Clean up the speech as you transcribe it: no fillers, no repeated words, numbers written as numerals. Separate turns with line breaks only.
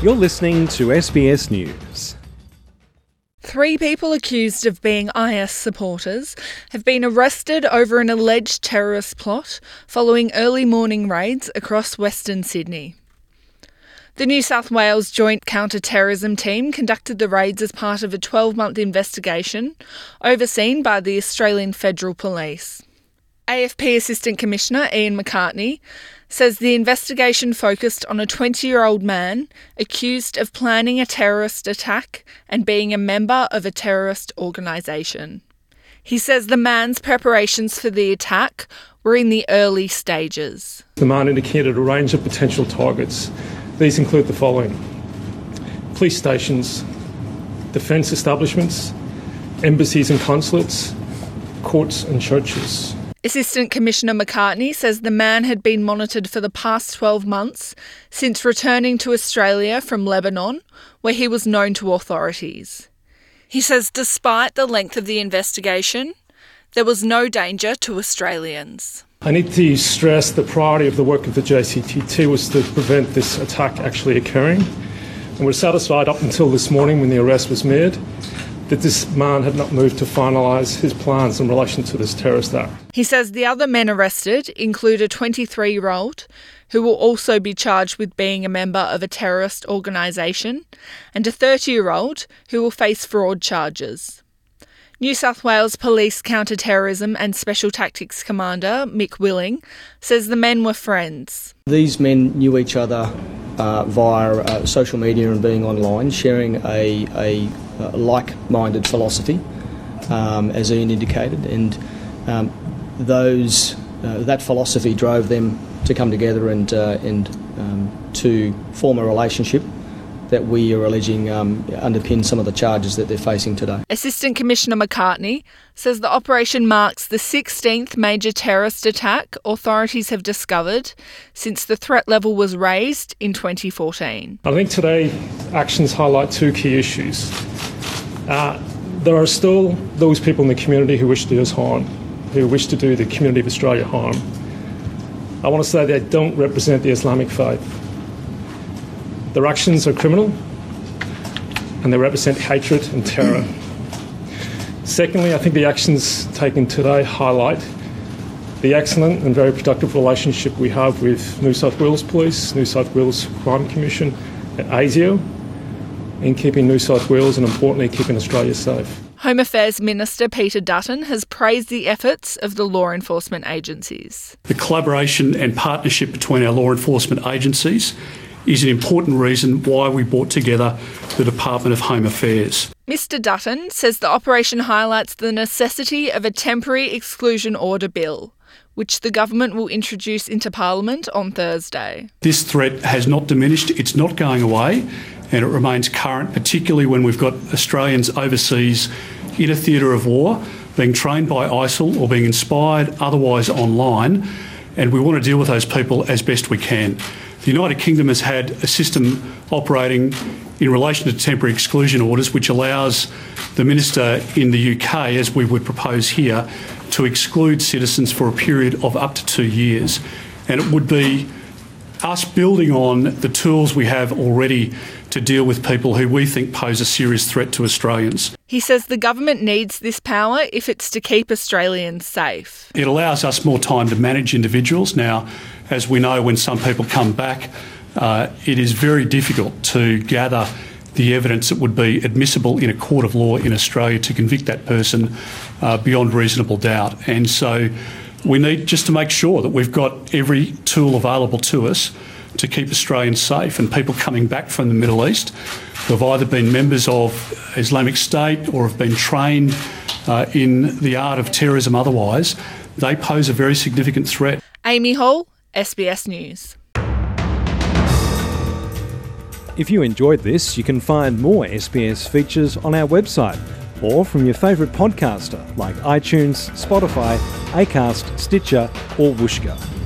You're listening to SBS News.
3 people accused of being IS supporters have been arrested over an alleged terrorist plot following early morning raids across Western Sydney. The New South Wales Joint Counter-Terrorism Team conducted the raids as part of a 12-month investigation overseen by the Australian Federal Police. AFP Assistant Commissioner Ian McCartney says the investigation focused on a 20-year-old man accused of planning a terrorist attack and being a member of a terrorist organisation. He says the man's preparations for the attack were in the early stages.
The man indicated a range of potential targets. These include the following: police stations, defence establishments, embassies and consulates, courts and churches.
Assistant Commissioner McCartney says the man had been monitored for the past 12 months since returning to Australia from Lebanon, where he was known to authorities. He says despite the length of the investigation, there was no danger to Australians.
I need to stress the priority of the work of the JCTT was to prevent this attack actually occurring. And we're satisfied up until this morning when the arrest was made that this man had not moved to finalise his plans in relation to this terrorist act.
He says the other men arrested include a 23-year-old who will also be charged with being a member of a terrorist organisation and a 30-year-old who will face fraud charges. New South Wales Police Counter-Terrorism and Special Tactics Commander Mick Willing says the men were friends.
These men knew each other via social media and being online, sharing a like-minded philosophy, as Ian indicated, and that philosophy drove them to come together and to form a relationship that we are alleging underpin some of the charges that they're facing today.
Assistant Commissioner McCartney says the operation marks the 16th major terrorist attack authorities have discovered since the threat level was raised in 2014.
I think today actions highlight 2 key issues. There are still those people in the community who wish to do us harm, who wish to do the community of Australia harm. I want to say they don't represent the Islamic faith. Their actions are criminal and they represent hatred and terror. Secondly, I think the actions taken today highlight the excellent and very productive relationship we have with New South Wales Police, New South Wales Crime Commission and ASIO in keeping New South Wales and importantly keeping Australia safe.
Home Affairs Minister Peter Dutton has praised the efforts of the law enforcement agencies.
The collaboration and partnership between our law enforcement agencies is an important reason why we brought together the Department of Home Affairs.
Mr Dutton says the operation highlights the necessity of a temporary exclusion order bill, which the government will introduce into Parliament on Thursday.
This threat has not diminished, it's not going away, and it remains current, particularly when we've got Australians overseas in a theatre of war, being trained by ISIL or being inspired otherwise online, and we want to deal with those people as best we can. The United Kingdom has had a system operating in relation to temporary exclusion orders which allows the Minister in the UK, as we would propose here, to exclude citizens for a period of up to 2 years. And it would be us building on the tools we have already to deal with people who we think pose a serious threat to Australians.
He says the government needs this power if it's to keep Australians safe.
It allows us more time to manage individuals. Now, as we know, when some people come back, it is very difficult to gather the evidence that would be admissible in a court of law in Australia to convict that person beyond reasonable doubt. And so we need just to make sure that we've got every tool available to us to keep Australians safe, and people coming back from the Middle East who have either been members of Islamic State or have been trained in the art of terrorism otherwise, they pose a very significant threat.
Amy Hall, SBS News.
If you enjoyed this, you can find more SBS features on our website or from your favourite podcaster like iTunes, Spotify, Acast, Stitcher or Whooshkaa.